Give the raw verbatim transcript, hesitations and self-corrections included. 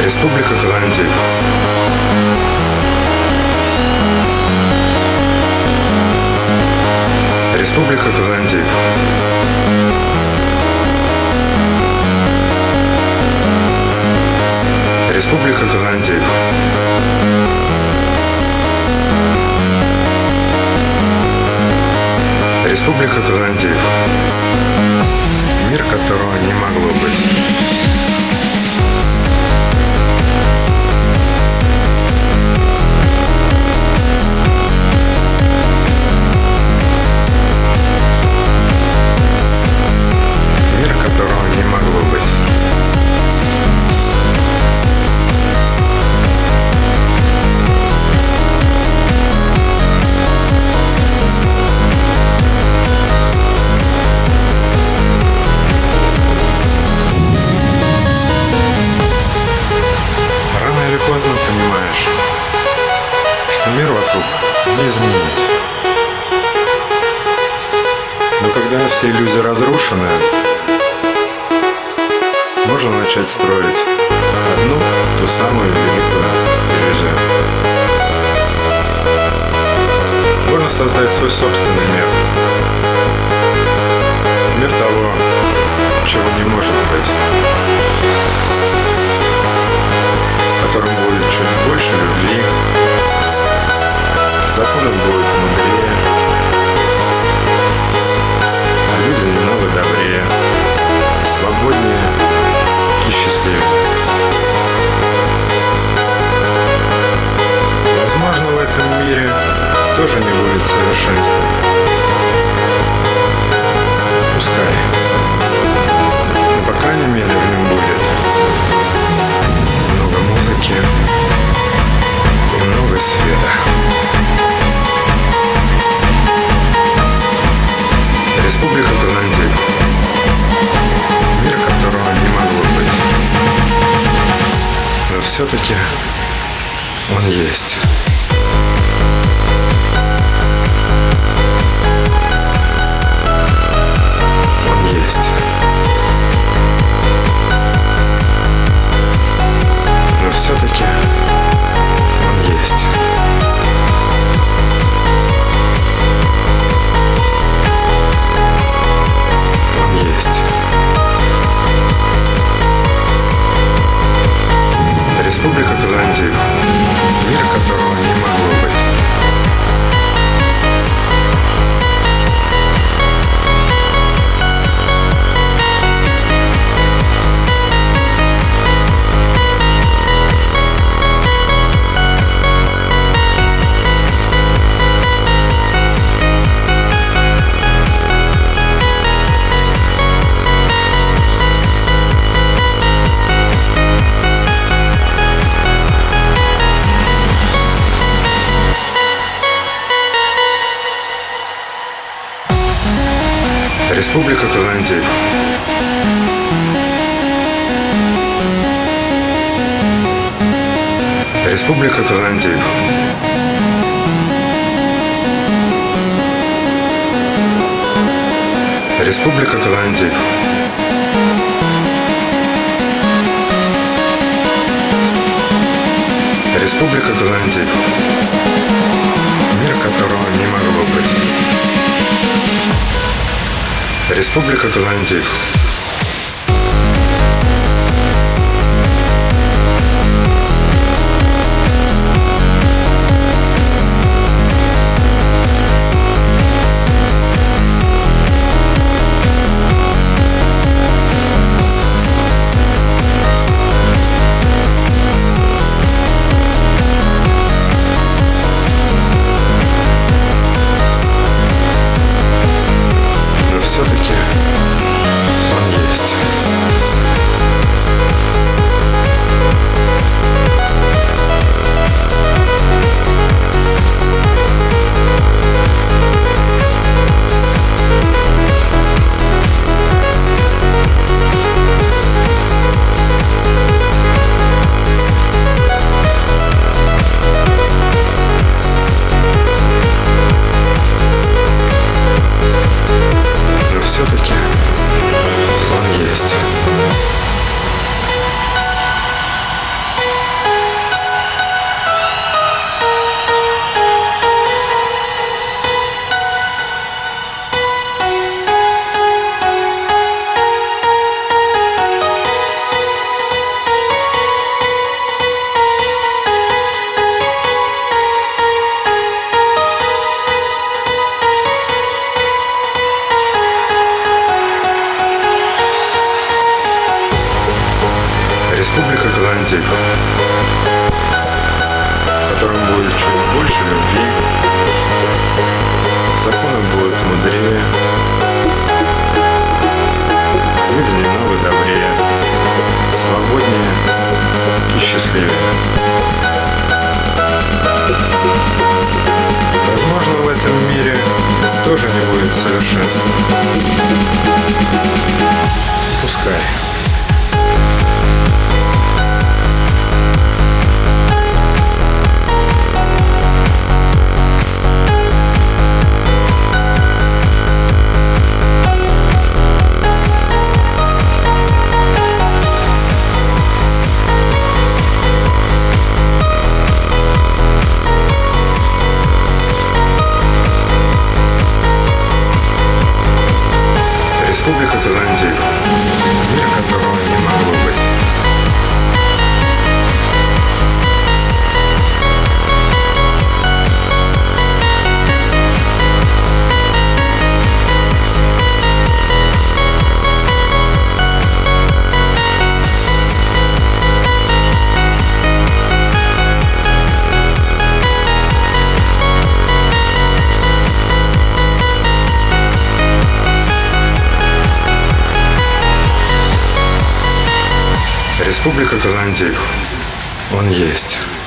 Республика Казантип. Республика Казантип. Республика Казантип. Республика Казантип. Мир, которого не могло быть. Мир, которого не могло быть. Рано или поздно понимаешь, что мир вокруг не изменить. Но когда все иллюзии разрушены, можно начать строить одну, ту самую великую иллюзию. Можно создать свой собственный мир. Мир того, чего не может быть. В котором будет чуть больше любви, законы будут мудрее, а люди немного добрее, свободнее и счастливее. Возможно, в этом мире тоже не будет совершенства. Пускай. Но по крайней мере в нем будет много музыки и много света. Республика Казантип. Мир, которого не могло быть. Но все-таки он есть. Он есть. Но все-таки он есть. Он есть. Республика Казантип. Мир, которого не могло быть. Республика Казантип. Республика Казантип. Республика Казантип. Республика Казантип. Мир, которого не могло быть. Республика Казантип. Но все-таки он Республика Казантип, в котором будет чуть больше любви, законы будут мудрее, люди немного добрее, свободнее и счастливее. Возможно, в этом мире тоже не будет совершенства. Пускай. Республика Казантип, мир которого не могло быть. Республика Казантип, он есть.